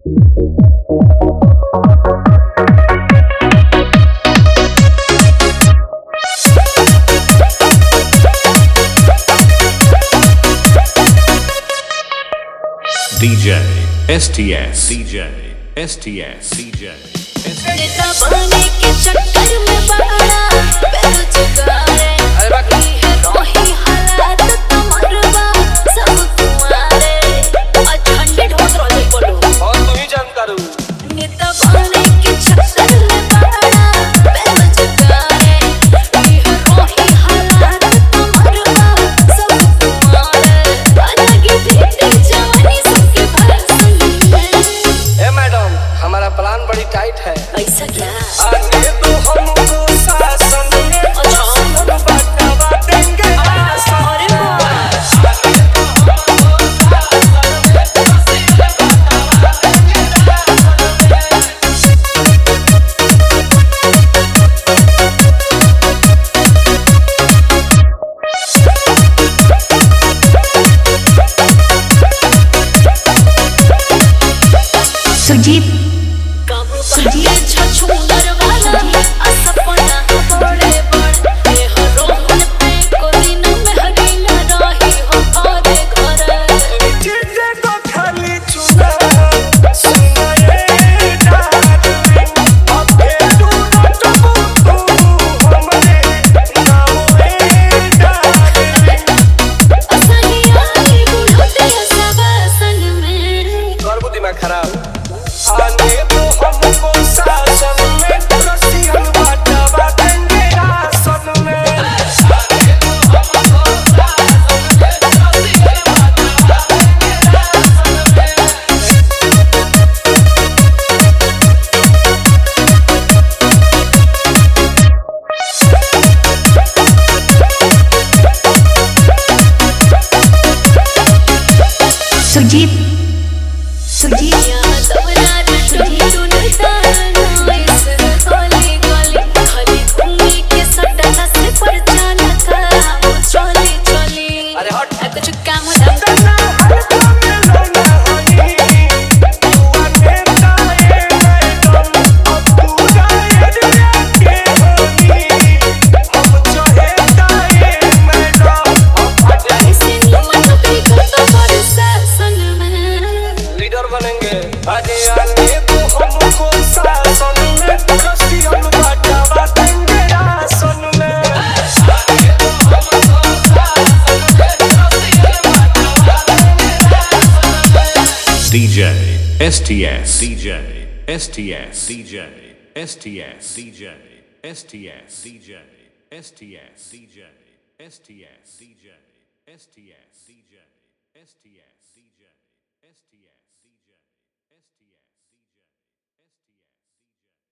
DJ STS DJ STS DJ STS पानी के चक्कर में बड़ा बेरोजगार है रोही हालात तुम्हारा सब तुम्हारे ठंडे ढोल रोले बोलो और तू ही जानता रू नेता पानी के चक्कर में बड़ा बेरोजगार है रोही हालात तुम्हारा सब तुम्हारे अलग ही जवानी सबके भरसन में ए मैडम हमारा प्लान बड़ी टाइट है पैसा क्या आगे तो हमको शासन में अच्छा बांटवा देंगे अरे सुजीत सुजीत छछूंदर वाला असपना बड़े बड़े रोहन पे को दिन में हरीला रही हो घरे घरे चीज़े को खाली चुना सुना ये डार्लिंग अब तू न टपू हमरे नाम में डार्लिंग असली आई बुढ़ते सब सन में कर बुद्धि में खराब आने तो हमको शासन में रसियन बांटवा देंगे शासन में सुजीत सुजीत सबरा टूटी टूटता नोइस गोली गोली खाली घूमी के सटा से पर जाना था वो चली चली अरे हट कुछ काम धंधा तना हल्का में लोना होनी तू अनेता ये मैडम अब तू जाए के होनी हम चाहेता ये मैडम अब हटे से निमन नौकरी करता बड़े शासन में लीडर बनेंगे अरे आने तो हमको शासन में रसियन बांटवा देंगे शासन में DJ STS DJ STS DJ STS DJ STS DJ STS DJ STS DJ STS DJ STS DJ STS